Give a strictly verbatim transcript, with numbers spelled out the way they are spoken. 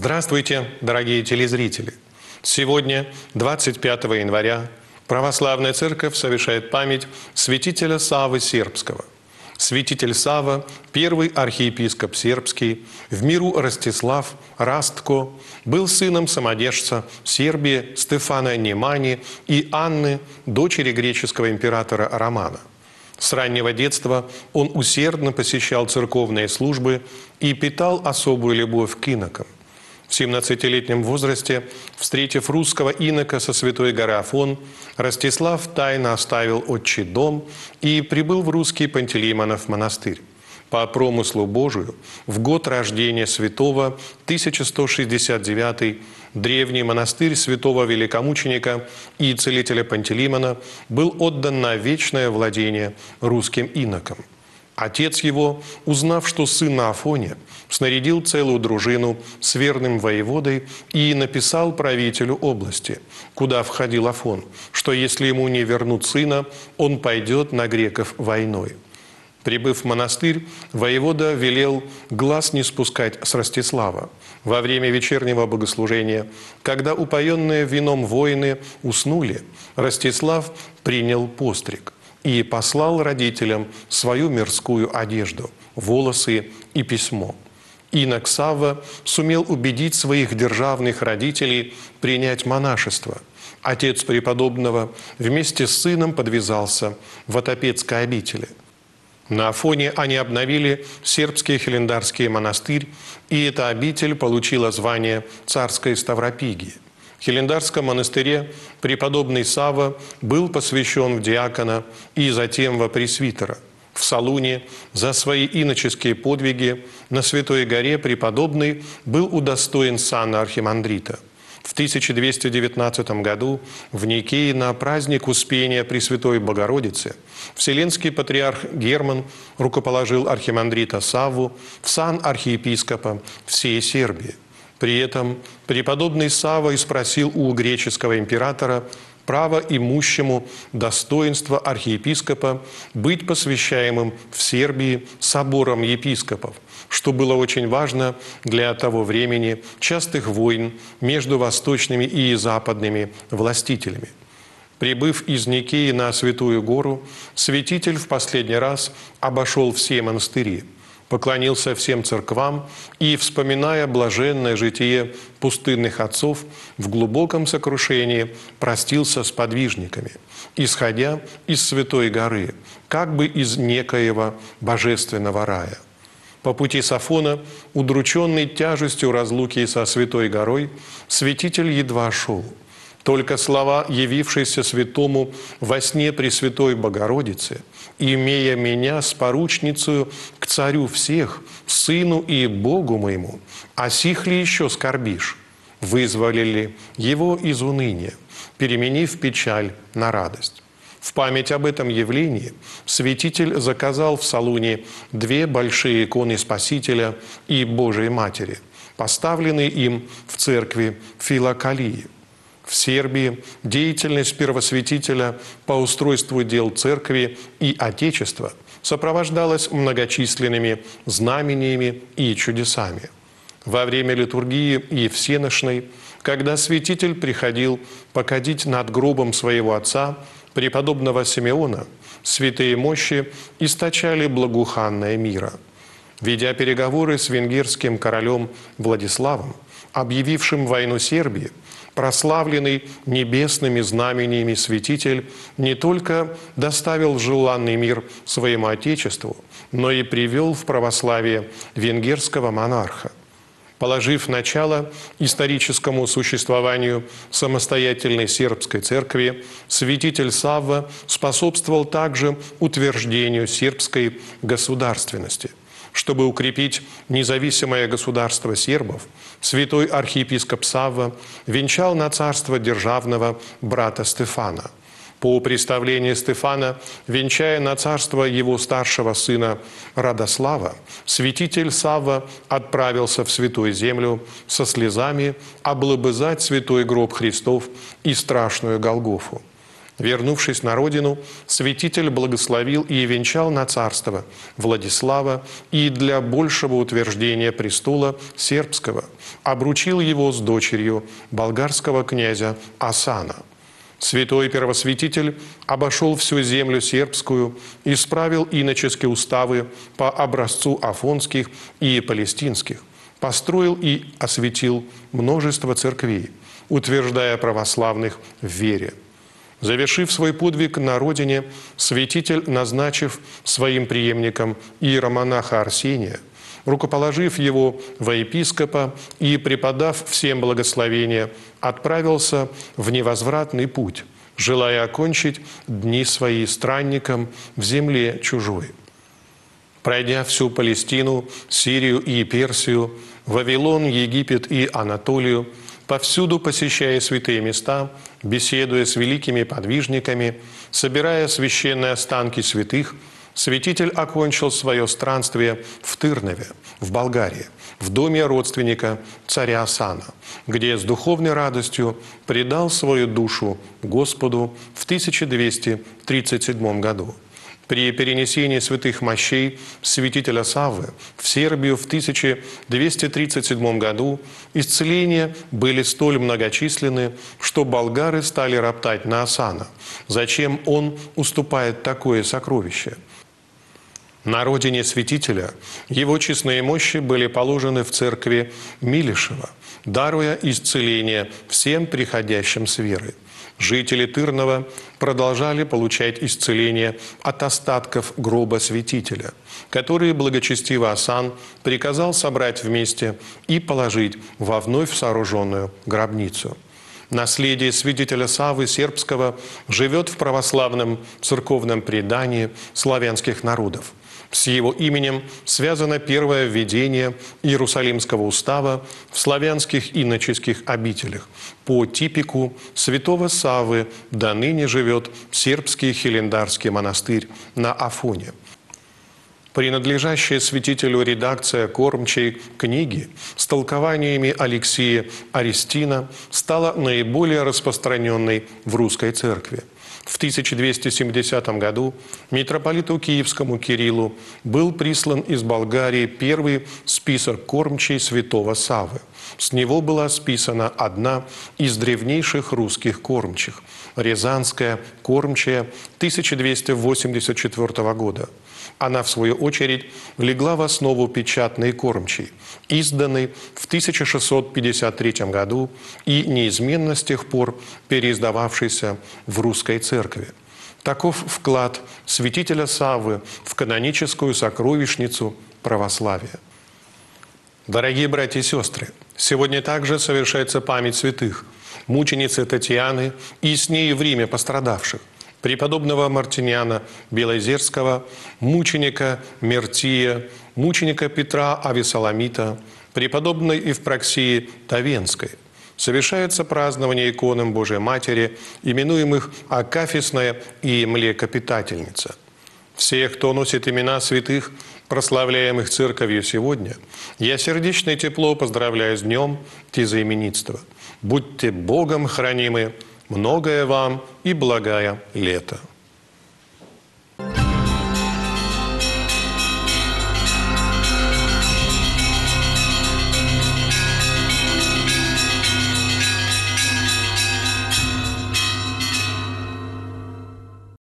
Здравствуйте, дорогие телезрители! Сегодня, двадцать пятого января, Православная Церковь совершает память святителя Саввы Сербского. Святитель Савва, первый архиепископ сербский, в миру Ростислав Растко, был сыном самодержца Сербии Стефана Немани и Анны, дочери греческого императора Романа. С раннего детства он усердно посещал церковные службы и питал особую любовь к инокам. В семнадцатилетнем возрасте, встретив русского инока со Святой горы Афон, Ростислав тайно оставил отчий дом и прибыл в русский Пантелеймонов монастырь. По промыслу Божию, в год рождения святого, тысяча сто шестьдесят девятый, древний монастырь святого великомученика и целителя Пантелеймона был отдан на вечное владение русским инокам. Отец его, узнав, что сын на Афоне, снарядил целую дружину с верным воеводой и написал правителю области, куда входил Афон, что если ему не вернут сына, он пойдет на греков войной. Прибыв в монастырь, воевода велел глаз не спускать с Ростислава. Во время вечернего богослужения, когда упоенные вином воины уснули, Ростислав принял постриг и послал родителям свою мирскую одежду, волосы и письмо. Инок Савва сумел убедить своих державных родителей принять монашество. Отец преподобного вместе с сыном подвязался в Отопецкой обители. На Афоне они обновили сербский хелендарский монастырь, и эта обитель получила звание царской Ставропигии. В Хелендарском монастыре преподобный Савва был посвящен в диакона и затем во пресвитера. В Солуне за свои иноческие подвиги на Святой горе преподобный был удостоен сана архимандрита. В тысяча двести девятнадцатом году в Никее на праздник Успения Пресвятой Богородицы Вселенский патриарх Герман рукоположил архимандрита Савву в сан архиепископа всей Сербии. При этом преподобный Савва спросил у греческого императора право имущему достоинства архиепископа быть посвящаемым в Сербии собором епископов, что было очень важно для того времени частых войн между восточными и западными властителями. Прибыв из Никеи на Святую гору, святитель в последний раз обошел все монастыри, поклонился всем церквам и, вспоминая блаженное житие пустынных отцов, в глубоком сокрушении простился с подвижниками, исходя из Святой горы, как бы из некоего божественного рая. По пути с Афона, удрученный тяжестью разлуки со Святой горой, святитель едва шел. Только слова, явившиеся святому во сне Пресвятой Богородицы, «Имея меня с поручницею к царю всех, сыну и Богу моему, о сих ли еще скорбишь?» вызволили его из уныния, переменив печаль на радость. В память об этом явлении святитель заказал в Солуне две большие иконы Спасителя и Божией Матери, поставленные им в церкви Филокалии. В Сербии деятельность первосвятителя по устройству дел церкви и Отечества сопровождалась многочисленными знамениями и чудесами. Во время литургии и всеношной, когда святитель приходил покадить над гробом своего отца, преподобного Симеона, святые мощи источали благоуханное мира. Ведя переговоры с венгерским королем Владиславом, объявившим войну Сербии, прославленный небесными знамениями святитель не только доставил желанный мир своему Отечеству, но и привел в православие венгерского монарха. Положив начало историческому существованию самостоятельной сербской церкви, святитель Савва способствовал также утверждению сербской государственности. Чтобы укрепить независимое государство сербов, святой архиепископ Савва венчал на царство державного брата Стефана. По представлению Стефана, венчая на царство его старшего сына Радослава, святитель Савва отправился в Святую Землю со слезами облобызать святой гроб Христов и страшную Голгофу. Вернувшись на родину, святитель благословил и венчал на царство Владислава и для большего утверждения престола сербского обручил его с дочерью болгарского князя Асана. Святой первосвятитель обошел всю землю сербскую, исправил иноческие уставы по образцу афонских и палестинских, построил и осветил множество церквей, утверждая православных в вере. Завершив свой подвиг на родине, святитель, назначив своим преемником иеромонаха Арсения, рукоположив его во епископа и преподав всем благословение, отправился в невозвратный путь, желая окончить дни свои странником в земле чужой. Пройдя всю Палестину, Сирию и Персию, Вавилон, Египет и Анатолию, повсюду посещая святые места, беседуя с великими подвижниками, собирая священные останки святых, святитель окончил свое странствие в Тырнове, в Болгарии, в доме родственника царя Асана, где с духовной радостью предал свою душу Господу в тысяча двести тридцать седьмом году. При перенесении святых мощей святителя Саввы в Сербию в тысяча двести тридцать седьмом году исцеления были столь многочисленны, что болгары стали роптать на Асана. Зачем он уступает такое сокровище? На родине святителя его честные мощи были положены в церкви Милишева, даруя исцеление всем приходящим с верой. Жители Тырнова продолжали получать исцеление от остатков гроба святителя, которые благочестивый Асан приказал собрать вместе и положить во вновь сооруженную гробницу. Наследие святителя Саввы Сербского живет в православном церковном предании славянских народов. С его именем связано первое введение Иерусалимского устава в славянских иноческих обителях. По типику святого Саввы до ныне живет сербский хелендарский монастырь на Афоне. Принадлежащая святителю редакция кормчей книги с толкованиями Алексия Арестина стала наиболее распространенной в русской церкви. В тысяча двести семидесятом году митрополиту Киевскому Кириллу был прислан из Болгарии первый список кормчей святого Саввы. С него была списана одна из древнейших русских кормчих – Рязанская кормчая тысяча двести восемьдесят четвёртого года. Она, в свою очередь, легла в основу печатной кормчей, изданной в тысяча шестьсот пятьдесят третьем году и неизменно с тех пор переиздававшейся в русской церкви. Таков вклад святителя Саввы в каноническую сокровищницу православия. Дорогие братья и сестры, сегодня также совершается память святых, мученицы Татьяны и с ней в Риме пострадавших, преподобного Мартиниана Белозерского, мученика Мертия, мученика Петра Авесоломита, преподобной Евпроксии Тавенской. Совершается празднование иконам Божией Матери, именуемых Акафистная и Млекопитательница. Всех, кто носит имена святых, прославляемых Церковью сегодня, я сердечно и тепло поздравляю с днем тезаименитства. Будьте Богом хранимы, многое вам и благая лето.